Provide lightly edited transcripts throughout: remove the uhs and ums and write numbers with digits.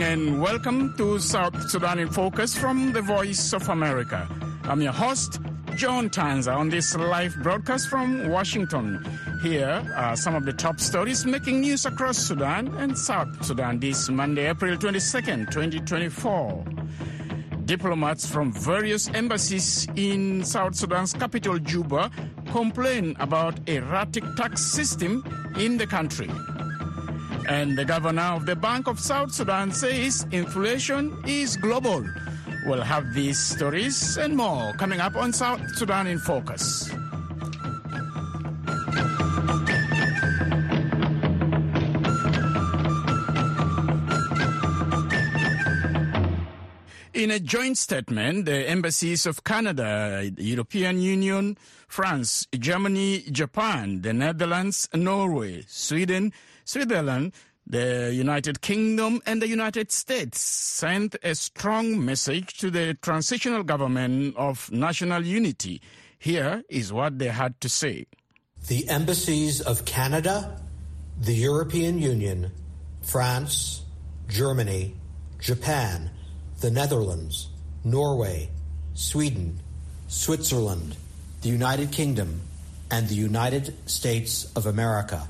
and welcome to South Sudan in Focus from the Voice of America. I'm your host, John Tanza, on this live broadcast from Washington. Here are some of the top stories making news across Sudan and South Sudan this Monday, April 22nd, 2024. Diplomats from various embassies in South Sudan's capital, Juba, complain about erratic tax system in the country. And the governor of the Bank of South Sudan says inflation is global. We'll have these stories and more coming up on South Sudan in Focus. In a joint statement, the embassies of Canada, the European Union, France, Germany, Japan, the Netherlands, Norway, Sweden, Switzerland, the United Kingdom and the United States sent a strong message to the transitional government of national unity. Here is what they had to say. The embassies of Canada, the European Union, France, Germany, Japan, the Netherlands, Norway, Sweden, Switzerland, the United Kingdom, and the United States of America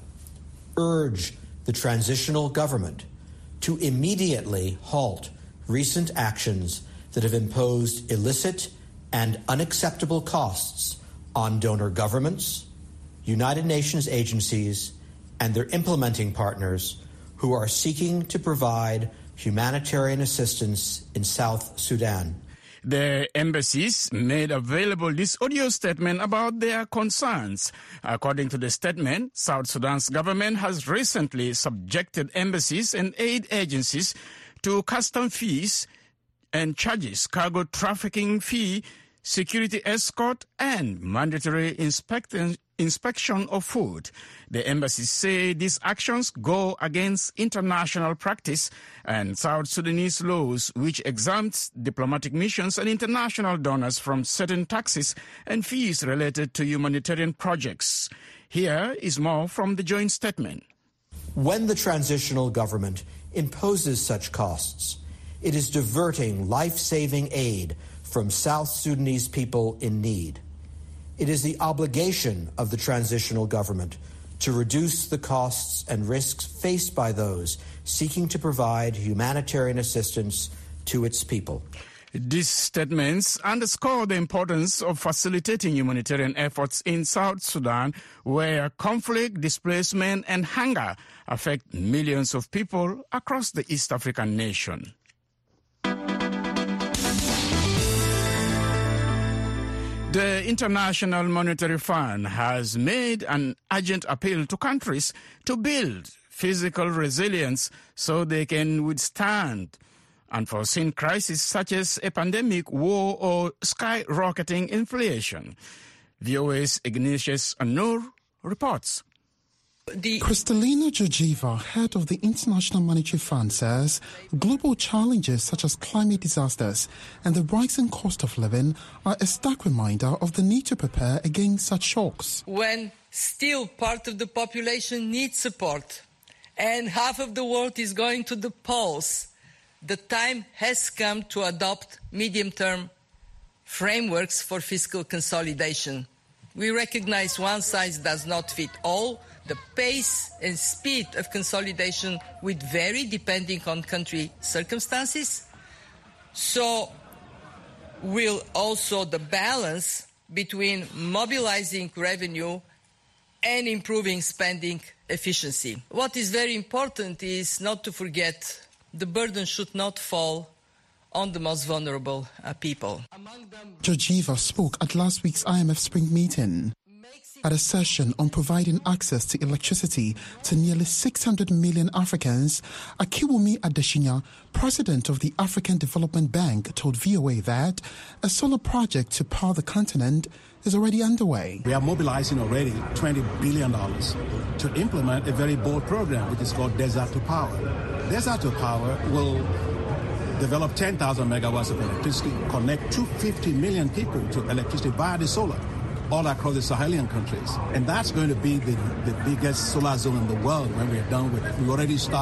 urge the transitional government to immediately halt recent actions that have imposed illicit and unacceptable costs on donor governments, United Nations agencies, and their implementing partners who are seeking to provide humanitarian assistance in South Sudan. The embassies made available this audio statement about their concerns. According to the statement, South Sudan's government has recently subjected embassies and aid agencies to custom fees and charges, cargo trafficking fee, security escort, and mandatory inspection of food. The embassies say these actions go against international practice and South Sudanese laws, which exempts diplomatic missions and international donors from certain taxes and fees related to humanitarian projects. Here is more from the joint statement. When the transitional government imposes such costs, it is diverting life-saving aid from South Sudanese people in need. It is the obligation of the transitional government to reduce the costs and risks faced by those seeking to provide humanitarian assistance to its people. These statements underscore the importance of facilitating humanitarian efforts in South Sudan, where conflict, displacement, and hunger affect millions of people across the East African nation. The International Monetary Fund has made an urgent appeal to countries to build physical resilience so they can withstand unforeseen crises such as a pandemic, war, or skyrocketing inflation. VOA's Ignatius Anur reports. Kristalina Georgieva, head of the International Monetary Fund, says global challenges such as climate disasters and the rising cost of living are a stark reminder of the need to prepare against such shocks. When still part of the population needs support and half of the world is going to the polls, the time has come to adopt medium-term frameworks for fiscal consolidation. We recognize one size does not fit all. The pace and speed of consolidation will vary depending on country circumstances. So will also the balance between mobilizing revenue and improving spending efficiency. What is very important is not to forget the burden should not fall on the most vulnerable people. Georgieva spoke at last week's IMF spring meeting. At a session on providing access to electricity to nearly 600 million Africans, Akiwumi Adesina, president of the African Development Bank, told VOA that a solar project to power the continent is already underway. We are mobilizing already $20 billion to implement a very bold program, which is called Desert to Power. Desert to Power will develop 10,000 megawatts of electricity, connect 250 million people to electricity via the solar, all across the Sahelian countries. And that's going to be the biggest solar zone in the world when we're done with it. We already started.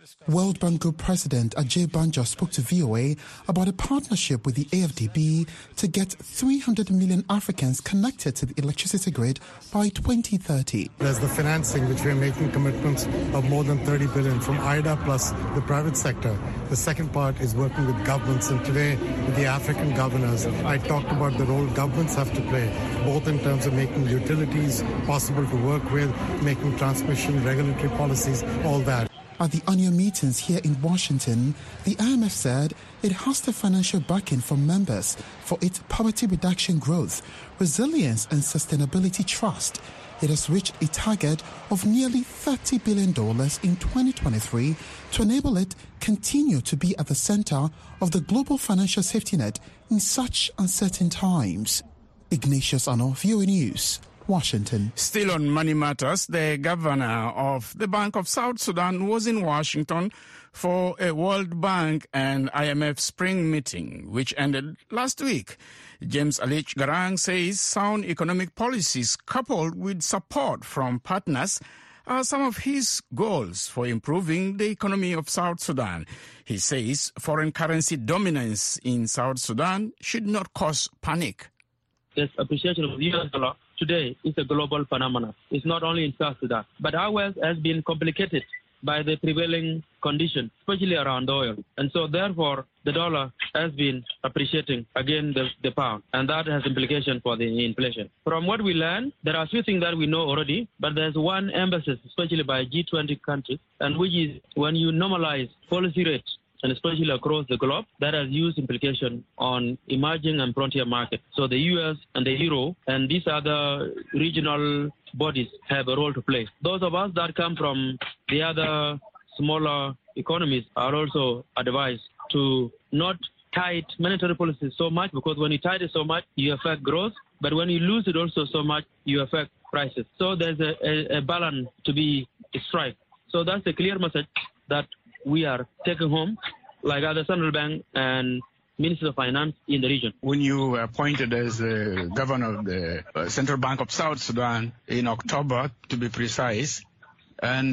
World Bank Group President Ajay Banja spoke to VOA about a partnership with the AfDB to get 300 million Africans connected to the electricity grid by 2030. There's the financing, which we're making commitments of more than 30 billion from IDA plus the private sector. The second part is working with governments, and today with the African governors, I talked about the role governments have to play, both in terms of making utilities possible to work with, making transmission, regulatory policies, all that. At the annual meetings here in Washington, the IMF said it has the financial backing from members for its poverty reduction growth, resilience and sustainability trust. It has reached a target of nearly $30 billion in 2023 to enable it continue to be at the center of the global financial safety net in such uncertain times. Ignatius Ano, VOA News, Washington. Still on money matters, the governor of the Bank of South Sudan was in Washington for a World Bank and IMF spring meeting, which ended last week. James Alich Garang says sound economic policies coupled with support from partners are some of his goals for improving the economy of South Sudan. He says foreign currency dominance in South Sudan should not cause panic. This appreciation of the US dollar today is a global phenomenon. It's not only in South Sudan, but our wealth has been complicated by the prevailing conditions, especially around oil. And so therefore, the dollar has been appreciating against the pound, and that has implications for the inflation. From what we learned, there are a few things that we know already, but there's one emphasis, especially by G20 countries, and which is when you normalize policy rates, and especially across the globe, that has huge implication on emerging and frontier markets. So the US and the Euro and these other regional bodies have a role to play. Those of us that come from the other smaller economies are also advised to not tight monetary policies so much, because when you tight it so much, you affect growth, but when you lose it also so much, you affect prices. So there's a balance to be struck. So that's a clear message that we are taking home, like other central bank and Minister of Finance in the region. When you were appointed as the governor of the Central Bank of South Sudan in October, to be precise, and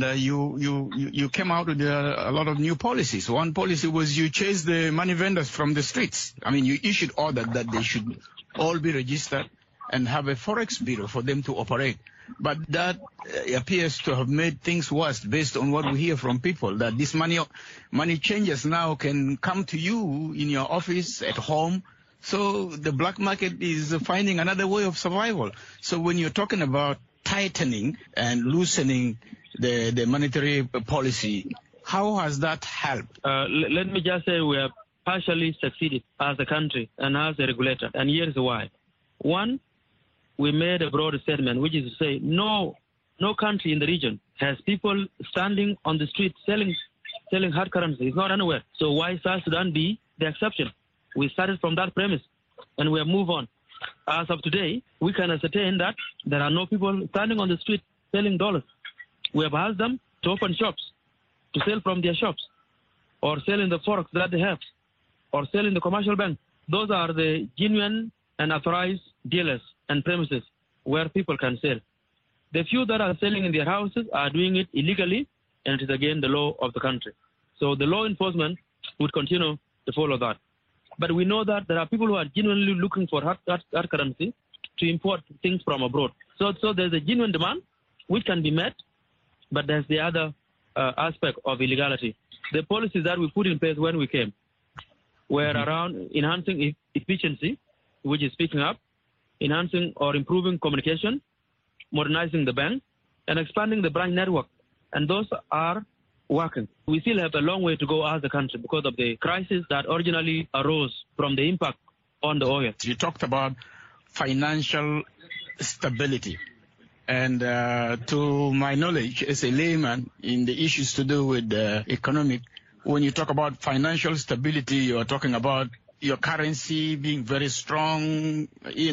you came out with a lot of new policies. One policy was you chased the money vendors from the streets. I mean, you issued order that they should all be registered and have a forex bureau for them to operate. But that appears to have made things worse based on what we hear from people, that this money changers now can come to you in your office, at home. So the black market is finding another way of survival. So when you're talking about tightening and loosening the monetary policy, how has that helped? Let me just say we have partially succeeded as a country and as a regulator, and here's why. One, we made a broad statement, which is to say no country in the region has people standing on the street selling hard currency. It's not anywhere. So why South Sudan be the exception? We started from that premise, and we have moved on. As of today, we can ascertain that there are no people standing on the street selling dollars. We have asked them to open shops, to sell from their shops, or sell in the forex that they have, or sell in the commercial bank. Those are the genuine and authorized dealers and premises where people can sell. The few that are selling in their houses are doing it illegally, and it is again the law of the country. So the law enforcement would continue to follow that. But we know that there are people who are genuinely looking for hard currency to import things from abroad. So there's a genuine demand which can be met, but there's the other aspect of illegality. The policies that we put in place when we came were around enhancing efficiency, which is picking up, enhancing or improving communication, modernizing the bank, and expanding the branch network. And those are working. We still have a long way to go as a country because of the crisis that originally arose from the impact on the oil. You talked about financial stability. And to my knowledge, as a layman in the issues to do with economic, when you talk about financial stability, you are talking about your currency being very strong,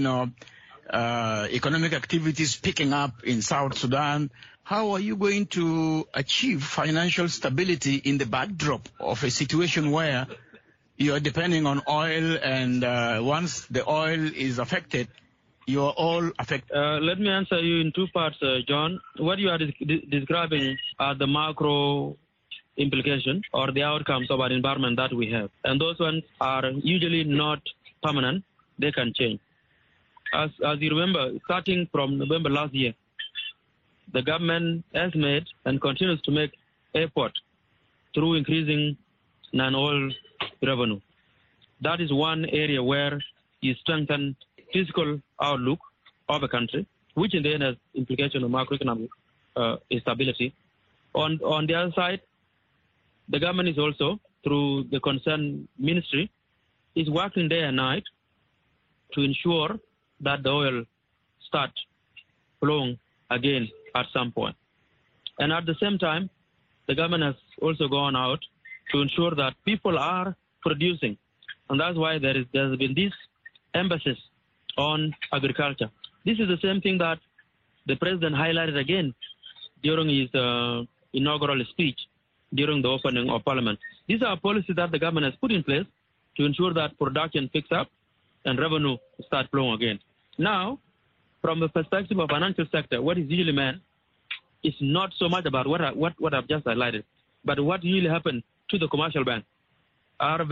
economic activities picking up in South Sudan. How are you going to achieve financial stability in the backdrop of a situation where you are depending on oil, and once the oil is affected, you are all affected? Let me answer you in two parts, John. What you are describing are the macro implications or the outcomes of an environment that we have. And those ones are usually not permanent. They can change. As you remember, starting from November last year, the government has made and continues to make effort through increasing non-oil revenue. That is one area where you strengthen fiscal outlook of a country, which in the end has implications on macroeconomic stability. On the other side, the government is also, through the concerned ministry, is working day and night to ensure that the oil starts flowing again at some point. And at the same time, the government has also gone out to ensure that people are producing. And that's why there's been this emphasis on agriculture. This is the same thing that the president highlighted again during his inaugural speech during the opening of parliament. These are policies that the government has put in place to ensure that production picks up and revenue starts flowing again. Now, from the perspective of financial sector, what is usually meant is not so much about what I've just highlighted, but what usually happens to the commercial bank. Are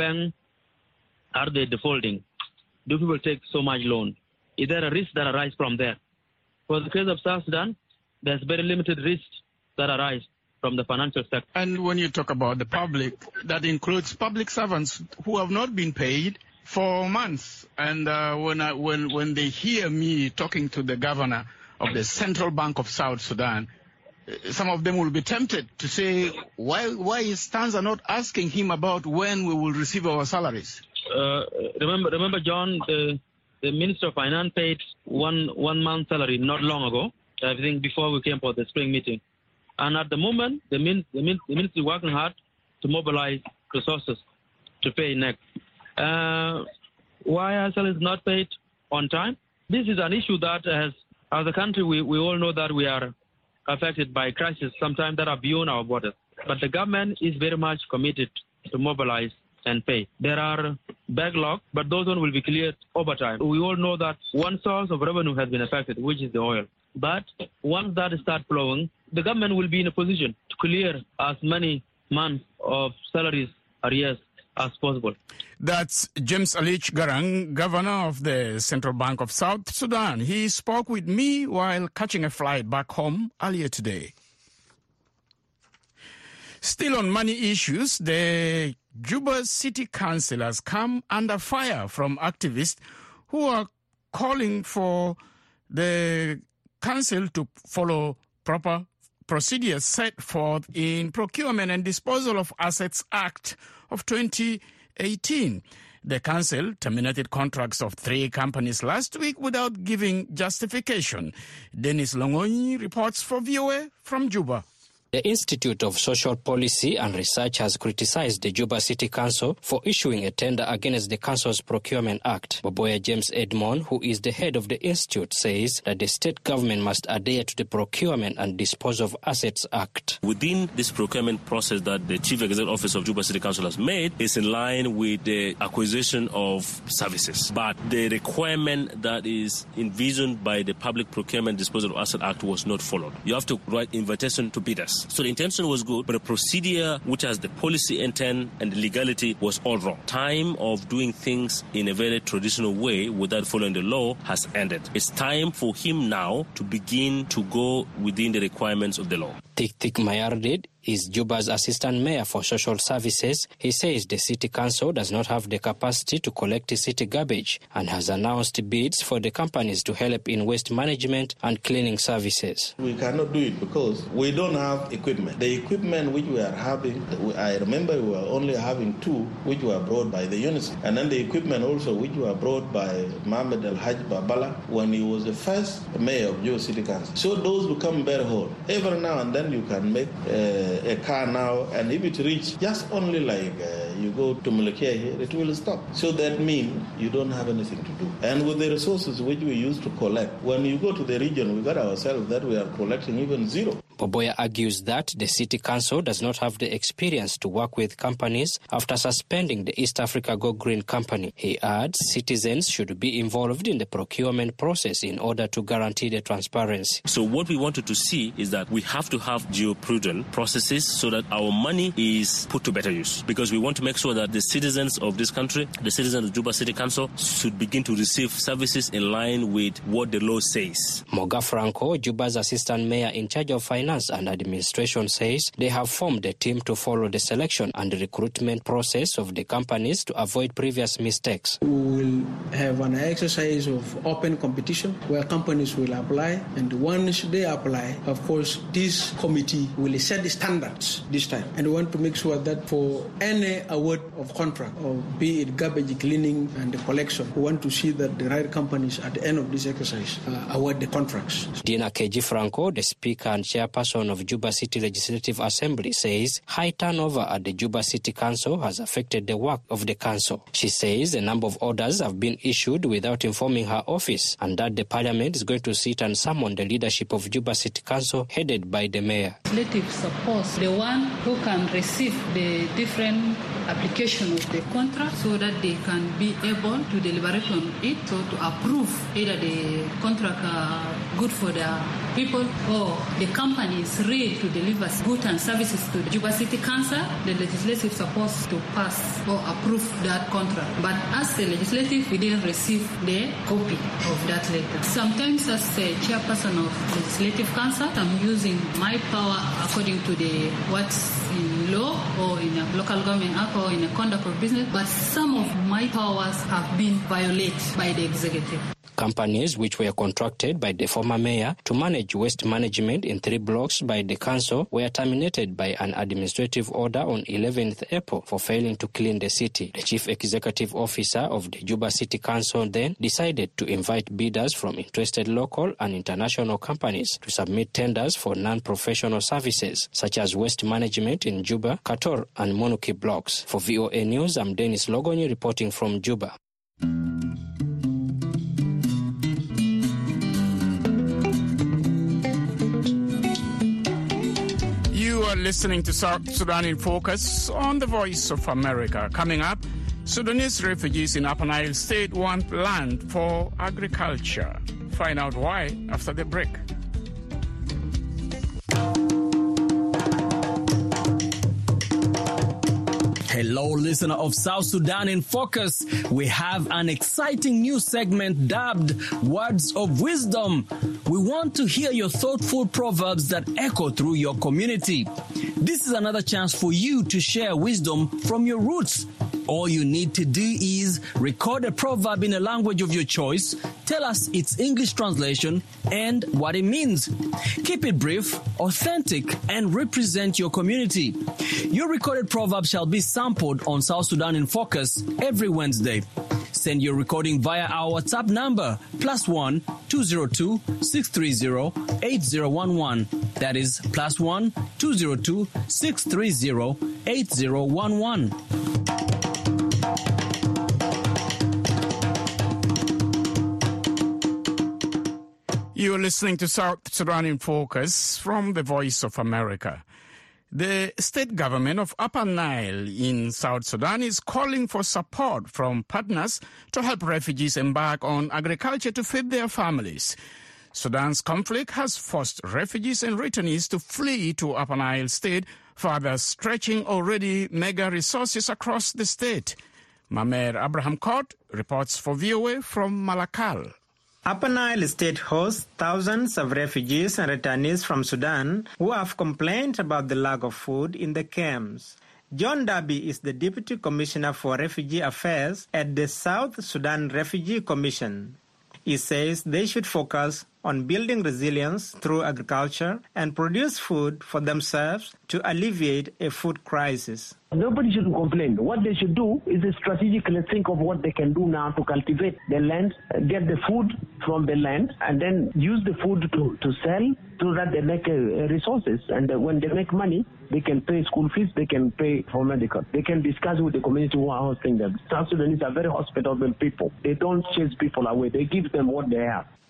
they defaulting? Do people take so much loan? Is there a risk that arises from there? For the case of South Sudan, there's very limited risk that arise from the financial sector. And when you talk about the public, that includes public servants who have not been paid for months. And when they hear me talking to the governor of the Central Bank of South Sudan, some of them will be tempted to say, why his stans are not asking him about when we will receive our salaries. Remember, John, the Minister of Finance paid one month salary not long ago, I think before we came for the spring meeting. And at the moment, the ministry is working hard to mobilize resources to pay next. Why our salary is not paid on time? This is an issue that as a country, we all know that we are affected by crises, sometimes that are beyond our borders. But the government is very much committed to mobilize and pay. There are backlogs, but those ones will be cleared over time. We all know that one source of revenue has been affected, which is the oil. But once that starts flowing, the government will be in a position to clear as many months of salaries arrears as possible. That's James Alich Garang, governor of the Central Bank of South Sudan. He spoke with me while catching a flight back home earlier today. Still on money issues, the Juba City Council has come under fire from activists who are calling for the council to follow proper procedures set forth in Procurement and Disposal of Assets Act of 2018. The council terminated contracts of 3 companies last week without giving justification. Dennis Longoyi reports for VOA from Juba. The Institute of Social Policy and Research has criticized the Juba City Council for issuing a tender against the council's Procurement Act. Boboya James Edmond, who is the head of the institute, says that the state government must adhere to the Procurement and Dispose of Assets Act. Within this procurement process that the Chief Executive Office of Juba City Council has made is in line with the acquisition of services. But the requirement that is envisioned by the Public Procurement Disposal of Assets Act was not followed. You have to write invitation to bidders. So the intention was good, but the procedure, which has the policy intent and the legality, was all wrong. Time of doing things in a very traditional way without following the law has ended. It's time for him now to begin to go within the requirements of the law. Tik Mayardid is Juba's assistant mayor for social services. He says the city council does not have the capacity to collect city garbage and has announced bids for the companies to help in waste management and cleaning services. We cannot do it because we don't have equipment. The equipment which we are having, I remember we were only having 2 which were brought by the UNICEF. And then the equipment also which were brought by Mohamed El Haj Babala when he was the first mayor of Juba City Council. So those become very hard. Every now and then you can make a car now, and if it reach just only like you go to Mulekia here, it will stop. So that means you don't have anything to do. And with the resources which we used to collect, when you go to the region, we got ourselves that we are collecting even 0. Boboya argues that the city council does not have the experience to work with companies after suspending the East Africa Go Green Company. He adds citizens should be involved in the procurement process in order to guarantee the transparency. So what we wanted to see is that we have to have geoprudent processes so that our money is put to better use, because we want to make sure that the citizens of this country, the citizens of Juba City Council, should begin to receive services in line with what the law says. Moga Franco, Juba's assistant mayor in charge of finance and administration, says they have formed a team to follow the selection and the recruitment process of the companies to avoid previous mistakes. We will have an exercise of open competition where companies will apply, and once they apply, of course, this committee will set the standards this time. And we want to make sure that for any award of contract, or be it garbage cleaning and the collection, we want to see that the right companies at the end of this exercise award the contracts. Dina Keji Franco, the Speaker and Chairperson of Juba City Legislative Assembly, says high turnover at the Juba City Council has affected the work of the council. She says a number of orders have been issued without informing her office, and that the Parliament is going to sit and summon the leadership of Juba City Council headed by the mayor. Legislative supports the one who can receive the different application of the contract so that they can be able to deliberate on it, so to approve either the contract good for the people or the company is ready to deliver goods and services to the Juba City Council. The legislative is supposed to pass or approve that contract. But as the legislative, we didn't receive the copy of that letter. Sometimes as a chairperson of Legislative Council, I'm using my power according to the what's in law or in a local government act or in a conduct of business, but some of my powers have been violated by the executive. Companies which were contracted by the former mayor to manage waste management in 3 blocks by the council were terminated by an administrative order on 11th April for failing to clean the city. The chief executive officer of the Juba City Council then decided to invite bidders from interested local and international companies to submit tenders for non-professional services such as waste management in Juba, Kator and Monuki blocks. For VOA News, I'm Dennis Logonyi reporting from Juba. You are listening to South Sudan in Focus on the Voice of America. Coming up, Sudanese refugees in Upper Nile State want land for agriculture. Find out why after the break. Hello, listener of South Sudan in Focus. We have an exciting new segment dubbed Words of Wisdom. We want to hear your thoughtful proverbs that echo through your community. This is another chance for you to share wisdom from your roots. All you need to do is record a proverb in a language of your choice, tell us its English translation and what it means. Keep it brief, authentic, and represent your community. Your recorded proverb shall be sampled on South Sudan in Focus every Wednesday. Send your recording via our WhatsApp number, +1 202 630 8011. That is +1 202 630 8011. You're listening to South Sudan in Focus from the Voice of America. The state government of Upper Nile in South Sudan is calling for support from partners to help refugees embark on agriculture to feed their families. Sudan's conflict has forced refugees and returnees to flee to Upper Nile State, further stretching already mega resources across the state. Mamer Abraham Court reports for VOA from Malakal. Upper Nile State hosts thousands of refugees and returnees from Sudan who have complained about the lack of food in the camps. John Darby is the Deputy Commissioner for Refugee Affairs at the South Sudan Refugee Commission. He says they should focus on building resilience through agriculture and produce food for themselves to alleviate a food crisis. Nobody should complain. What they should do is strategically think of what they can do now to cultivate the land, get the food from the land, and then use the food to sell so that they make resources. And when they make money, they can pay school fees, they can pay for medical. They can discuss with the community who are hosting them. South Sudanese are very hospitable people. They don't chase people away. They give them what they have.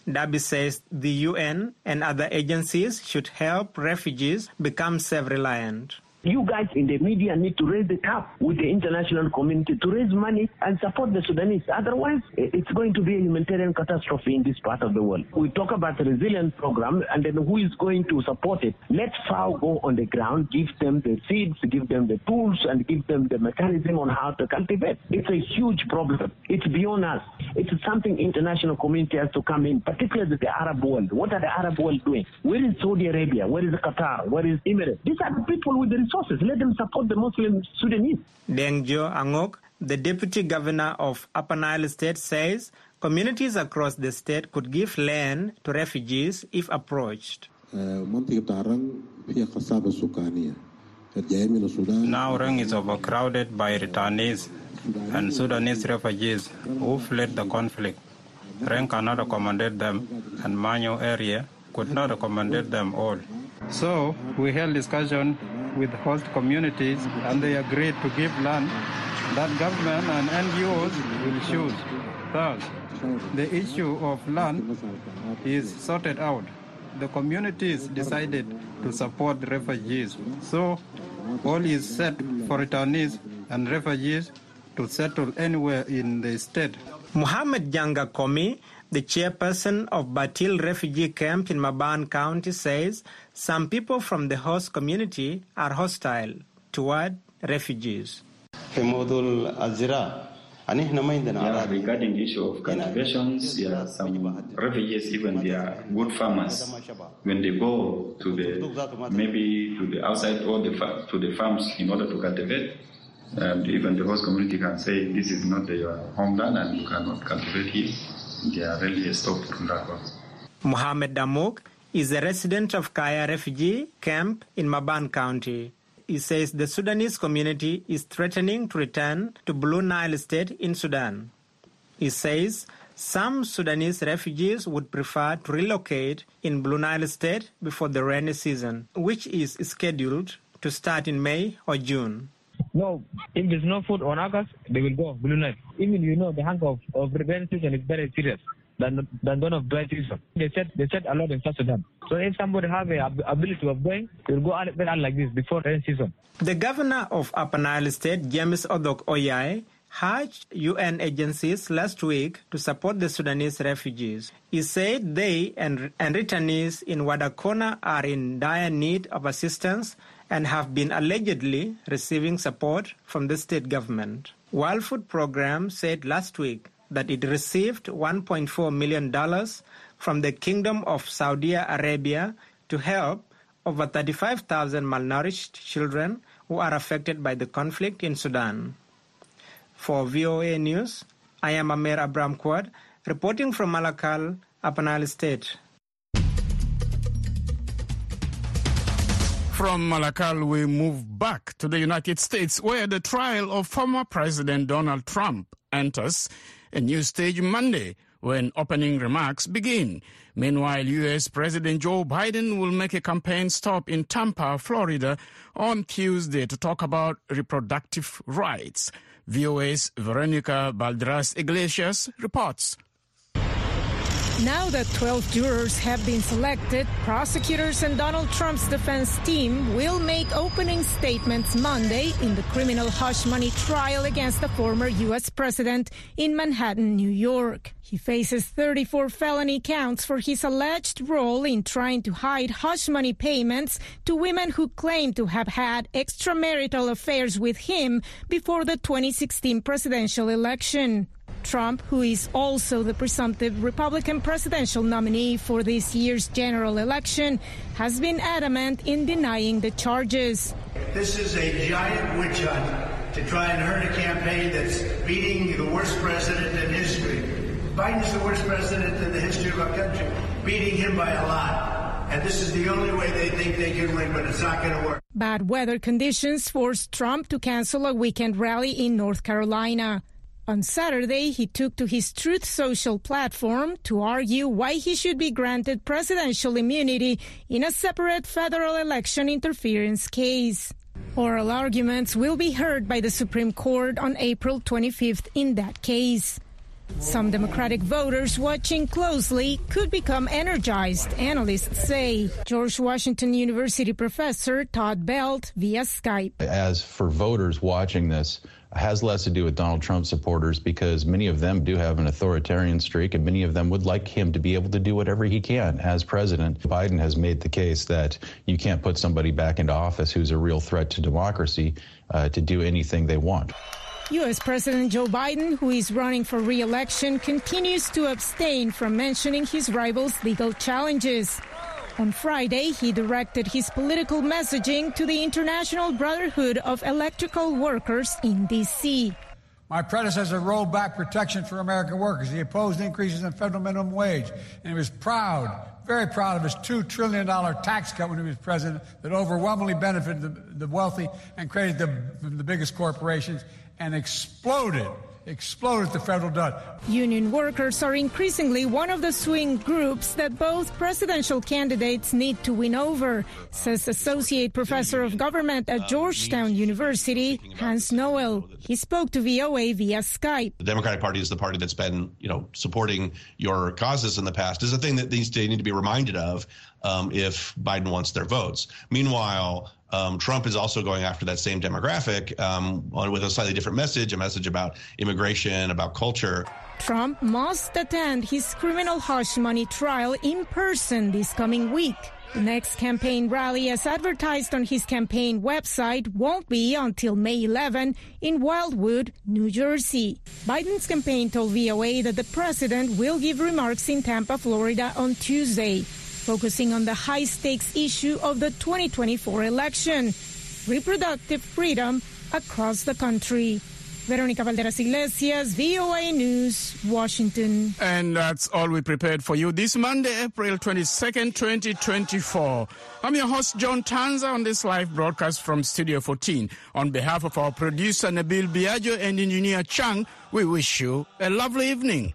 Dabi says the UN and other agencies should help refugees become self-reliant. You guys in the media need to raise the cap with the international community to raise money and support the Sudanese. Otherwise, it's going to be a humanitarian catastrophe in this part of the world. We talk about the resilience program, and then who is going to support it? Let FAO go on the ground, give them the seeds, give them the tools, and give them the mechanism on how to cultivate. It's a huge problem. It's beyond us. It's something international community has to come in, particularly the Arab world. What are the Arab world doing? Where is Saudi Arabia? Where is Qatar? Where is Emirates? These are the people with the resources. Let them support the Muslim Sudanese. Deng Jo Angok, the deputy governor of Upper Nile State, says communities across the state could give land to refugees if approached. Now Reng is overcrowded by returnees and Sudanese refugees who fled the conflict. Reng cannot accommodate them, and Manyo area could not accommodate them all. So we held discussion with host communities, and they agreed to give land that government and NGOs will choose. Thus, the issue of land is sorted out. The communities decided to support the refugees. So all is set for returnees and refugees to settle anywhere in the state. Muhammad Janga Komi, the chairperson of Batil refugee camp in Maban County, says some people from the host community are hostile toward refugees. Regarding the issue of cultivations, some refugees, even they are good farmers. When they go to the outside or to the farms in order to cultivate, and even the host community can say this is not your homeland and you cannot cultivate here. They are really stopped from that one. Mohammed Damouk is a resident of Kaya refugee camp in Maban County. He says the Sudanese community is threatening to return to Blue Nile State in Sudan. He says some Sudanese refugees would prefer to relocate in Blue Nile State before the rainy season, which is scheduled to start in May or June. No, if there's no food on August, they will go Blue Nile. Even the hunger of rainy season is very serious than one of dry season. They said a lot in South Sudan. So if somebody have the ability of going, they will go out like this before rainy season. The governor of Upper Nile State, James Odok Oyai, urged UN agencies last week to support the Sudanese refugees. He said they and returnees in Wadakona are in dire need of assistance and have been allegedly receiving support from the state government. World Food Program said last week that it received $1.4 million from the Kingdom of Saudi Arabia to help over 35,000 malnourished children who are affected by the conflict in Sudan. For VOA News, I am Amer Abram Quad, reporting from Malakal, Upper Nile State. From Malakal, we move back to the United States, where the trial of former President Donald Trump enters a new stage Monday when opening remarks begin. Meanwhile, U.S. President Joe Biden will make a campaign stop in Tampa, Florida, on Tuesday to talk about reproductive rights. VOA's Veronica Balderas Iglesias reports. Now that 12 jurors have been selected, prosecutors and Donald Trump's defense team will make opening statements Monday in the criminal hush money trial against the former U.S. president in Manhattan, New York. He faces 34 felony counts for his alleged role in trying to hide hush money payments to women who claim to have had extramarital affairs with him before the 2016 presidential election. Trump, who is also the presumptive Republican presidential nominee for this year's general election, has been adamant in denying the charges. This is a giant witch hunt to try and hurt a campaign that's beating the worst president in history. Biden's the worst president in the history of our country, beating him by a lot. And this is the only way they think they can win, but it's not going to work. Bad weather conditions forced Trump to cancel a weekend rally in North Carolina. On Saturday, he took to his Truth Social platform to argue why he should be granted presidential immunity in a separate federal election interference case. Oral arguments will be heard by the Supreme Court on April 25th in that case. Some Democratic voters watching closely could become energized, analysts say. George Washington University professor Todd Belt via Skype. As for voters watching this, has less to do with Donald Trump supporters because many of them do have an authoritarian streak and many of them would like him to be able to do whatever he can as president. Biden has made the case that you can't put somebody back into office who's a real threat to democracy to do anything they want. U.S. President Joe Biden, who is running for re-election, continues to abstain from mentioning his rival's legal challenges. On Friday, he directed his political messaging to the International Brotherhood of Electrical Workers in D.C. My predecessor rolled back protection for American workers. He opposed increases in federal minimum wage, and he was proud, very proud of his $2 trillion tax cut when he was president that overwhelmingly benefited the wealthy and created the biggest corporations and exploded the federal debt. Union workers are increasingly one of the swing groups that both presidential candidates need to win over, says Associate Professor of Government at Georgetown University, Hans Noel. He spoke to VOA via Skype. The Democratic Party is the party that's been, supporting your causes in the past, is a thing that they need to be reminded of if Biden wants their votes. Meanwhile, Trump is also going after that same demographic with a slightly different message, a message about immigration, about culture. Trump must attend his criminal hush money trial in person this coming week. The next campaign rally, as advertised on his campaign website, won't be until May 11 in Wildwood, New Jersey. Biden's campaign told VOA that the president will give remarks in Tampa, Florida on Tuesday, focusing on the high-stakes issue of the 2024 election, reproductive freedom across the country. Veronica Valderas Iglesias, VOA News, Washington. And that's all we prepared for you this Monday, April 22nd, 2024. I'm your host, John Tanza, on this live broadcast from Studio 14. On behalf of our producer, Nabil Biagio, and engineer Chang, we wish you a lovely evening.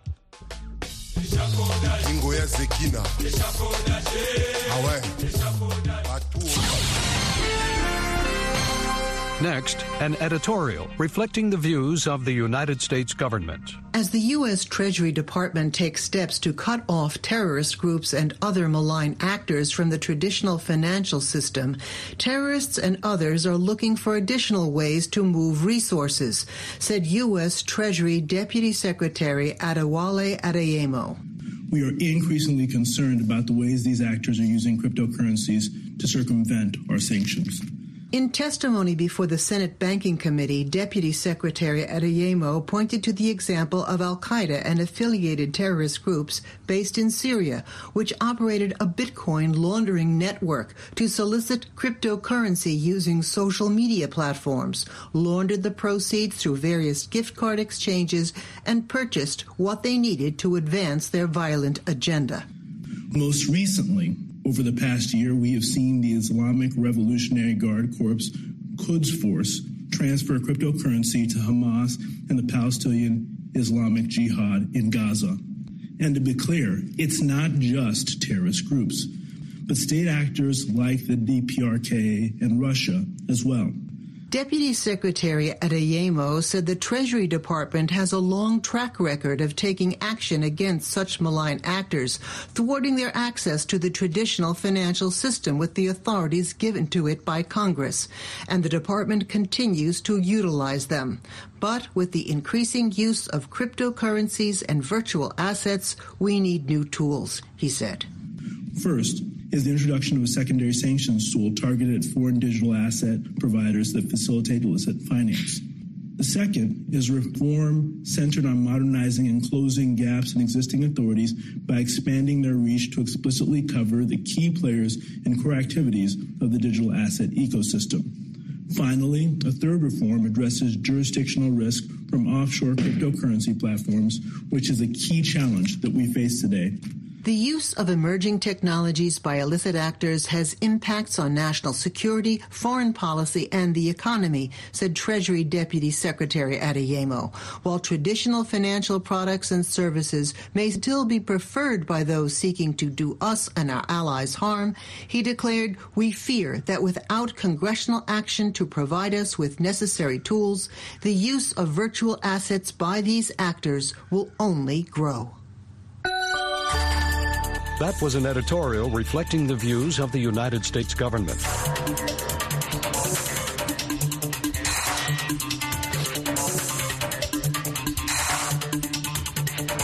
Next, an editorial reflecting the views of the United States government. As the U.S. Treasury Department takes steps to cut off terrorist groups and other malign actors from the traditional financial system, terrorists and others are looking for additional ways to move resources, said U.S. Treasury Deputy Secretary Adewale Adeyemo. We are increasingly concerned about the ways these actors are using cryptocurrencies to circumvent our sanctions. In testimony before the Senate Banking Committee, Deputy Secretary Adeyemo pointed to the example of al-Qaeda and affiliated terrorist groups based in Syria, which operated a Bitcoin laundering network to solicit cryptocurrency using social media platforms, laundered the proceeds through various gift card exchanges, and purchased what they needed to advance their violent agenda. Most recently, over the past year, we have seen the Islamic Revolutionary Guard Corps Quds Force transfer cryptocurrency to Hamas and the Palestinian Islamic Jihad in Gaza. And to be clear, it's not just terrorist groups, but state actors like the DPRK and Russia as well. Deputy Secretary Adeyemo said the Treasury Department has a long track record of taking action against such malign actors, thwarting their access to the traditional financial system with the authorities given to it by Congress, and the department continues to utilize them. But with the increasing use of cryptocurrencies and virtual assets, we need new tools, he said. First is the introduction of a secondary sanctions tool targeted at foreign digital asset providers that facilitate illicit finance. The second is reform centered on modernizing and closing gaps in existing authorities by expanding their reach to explicitly cover the key players and core activities of the digital asset ecosystem. Finally, a third reform addresses jurisdictional risk from offshore cryptocurrency platforms, which is a key challenge that we face today. The use of emerging technologies by illicit actors has impacts on national security, foreign policy, and the economy, said Treasury Deputy Secretary Adeyemo. While traditional financial products and services may still be preferred by those seeking to do us and our allies harm, he declared, "We fear that without congressional action to provide us with necessary tools, the use of virtual assets by these actors will only grow." That was an editorial reflecting the views of the United States government.